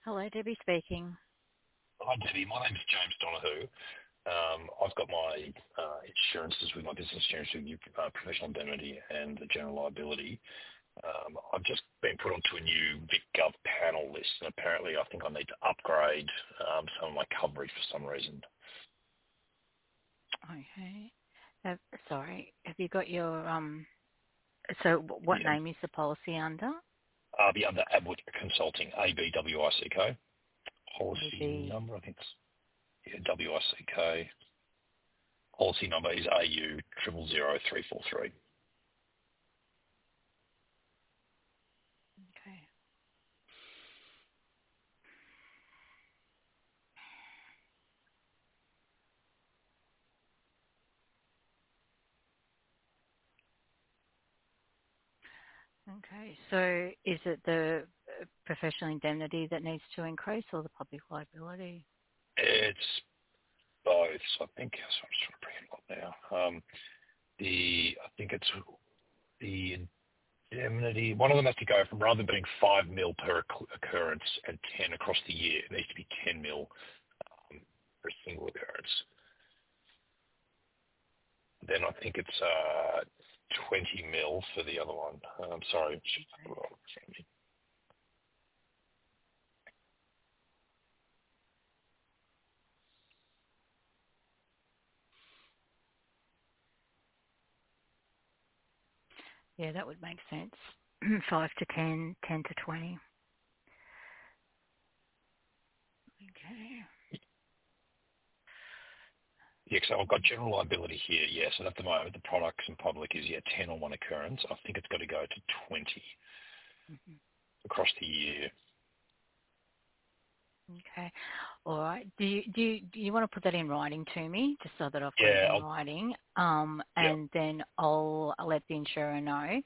Hello, Debbie speaking. Hi, Debbie. My name is James Donahue. I've got my insurances with my business insurance with you, professional indemnity and the general liability. I've just been put onto a new VicGov panel list, and apparently I think I need to upgrade some of my coverage for some reason. Okay. Sorry, have you got your, so what Yeah. name is the policy under? The under Abwick Consulting, ABWICK. Policy AB. number, I think it's WICK. Policy number is AU 000343. Okay. Okay, so is it the professional indemnity that needs to increase or the public liability? It's both. So I think, so I'm just trying to bring it up now. I think it's the indemnity. One of them has to go from, rather than being 5 mil per occurrence and 10 across the year, it needs to be 10 mil per single occurrence. Then I think it's 20 mil for the other one. Sorry. Yeah, that would make sense. 5 to 10, 10 to 20. Okay. Yeah, so I've got general liability here, yes, and at the moment the products and public is, 10 on one occurrence. I think it's got to go to 20 hmm across the year. Okay. All right. Do you want to put that in writing to me, just so that I've got it Yeah, in writing? yeah. And then I'll let the insurer know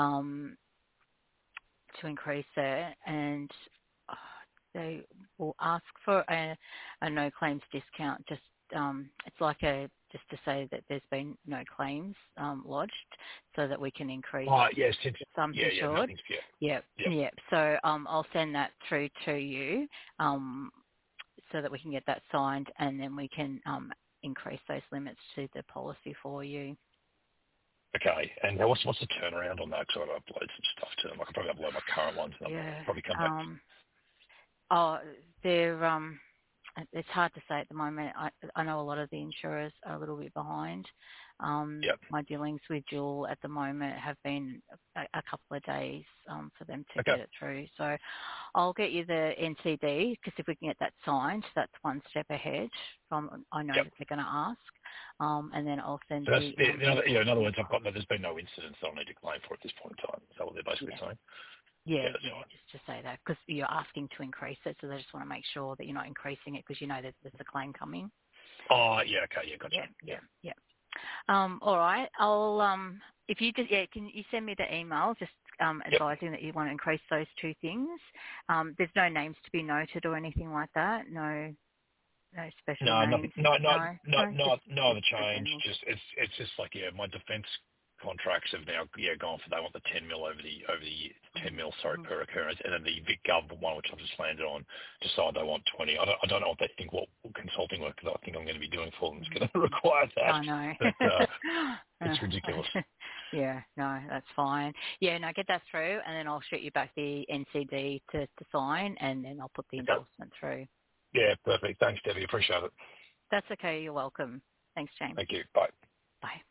to increase it, and uh, they will ask for a no claims discount. Just it's like just to say that there's been no claims lodged, so that we can increase Yes, it's, the sums yeah, insured. nothing's, Yep, yeah. yep. So I'll send that through to you. So that we can get that signed, and then we can increase those limits to the policy for you. Okay, and what's the turnaround on that? Because I've uploaded some stuff to them. I could probably upload my current ones and I'll Yeah. probably come back. Oh, they're it's hard to say at the moment. I know a lot of the insurers are a little bit behind. Yep. My dealings with Jewel at the moment have been a couple of days for them to Okay. get it through. So I'll get you the NCD, because if we can get that signed, that's one step ahead from, I know Yep. that they're going to ask. And then I'll send So that's, the in other endorsement words, I've across. got, there's been no incidents that I need to claim for at this point in time. Is that what they're basically Yeah. saying? Yeah, Yeah, that's yeah, fine. just to say that, because you're asking to increase it, so they just want to make sure that you're not increasing it because you know that there's a claim coming. Oh, yeah, okay, yeah, gotcha. Yeah, Yeah. yeah, yeah. All right. I'll if you just can you send me the email just Yep. advising that you want to increase those two things. There's no names to be noted or anything like that. No special No, nothing. names. No, no, No just other the change. general. It's just like, my defence contracts have now gone for, they want the 10 mil over the year, 10 mil Mm-hmm. per occurrence, and then the Vic Gov one, which I've just landed on, decide they want 20. I don't know what they think, what consulting work that I think I'm going to be doing for them is going to require that, I know. but it's ridiculous. Yeah, no, that's fine. Yeah, no, get that through, and then I'll shoot you back the NCD to sign, and then I'll put the Okay. endorsement through. Yeah, perfect. Thanks, Debbie. Appreciate it. That's okay. You're welcome. Thanks, James. Thank you. Bye. Bye.